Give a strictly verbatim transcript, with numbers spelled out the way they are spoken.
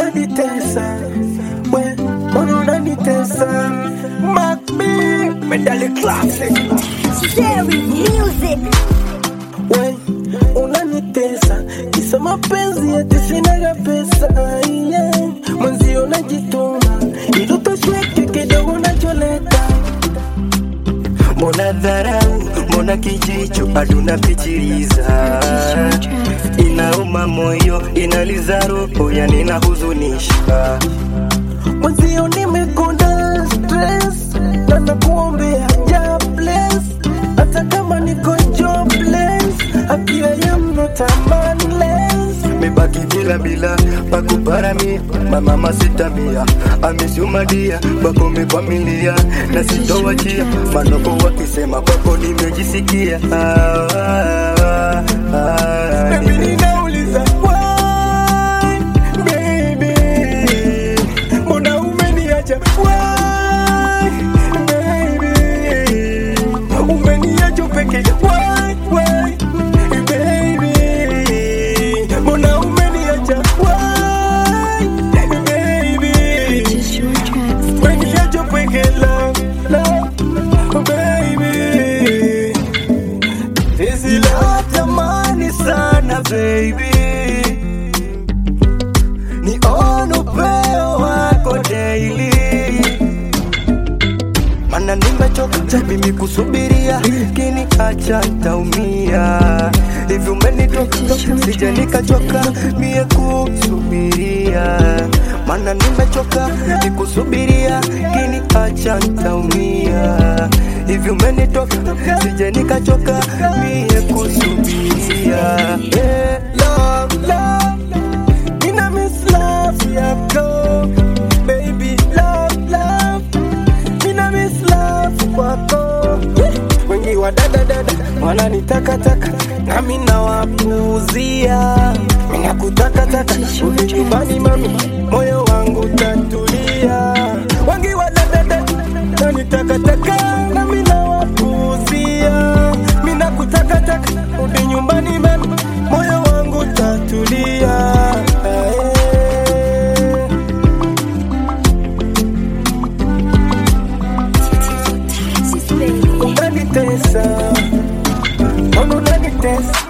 unanitesa, we, mbona unanitesa? Macbee, medali classic. Cherry music. We, unanitesa, kisa mapenzi eti sinaga pesa, yeah. Mwenzio najituma, ili utosheke kidogo unacholeta. Mbona dharau, mbona kijicho, bado napitiliza. Inauma moyo, inaliza roho, yani inahuzunisha. Mwenzio nimekonda stress, na nakuombea ja bless. Hata kama niko jobless, akila ya mnota manless. Mebaki bila bila, pakuparami, mama masitamia. Amisumadia, bako mefamilia, na sitowachia. Manoko wakisema kwako nimejisikia. ah, ah, ah, ah. Baby ninauliza why, baby, mbona umeniacha why, baby, umeniacha peke why, why, baby, mbona umeniacha why, baby, umeniacha peke love, love, baby, hizi love tamani sana baby, ni ono upeo wako daily. Mana nimechoka mimi kusubiria, kini acha nitaumia. Hivi umenitoka sija nikachoka mie kusubiria. Mana nimechoka nikusubiria, kini acha nitaumia. Hivi umenitoka sija nikachoka mie kusubiria. Yeah, love, love, mina miss love yako baby, love, love, mina miss love kwako. Wengi wa dada dada wananitaka taka, nami nawapuuzia. Mina kutaka taka, uje nyumbani mami, moyo wangu tatulia. Wengi wa dada dada wananitaka taka, nami nawapuuzia. Mina kutaka taka, uje nyumbani mami, moyo wangu tatulia. Unanitesa, mbona unanitesa?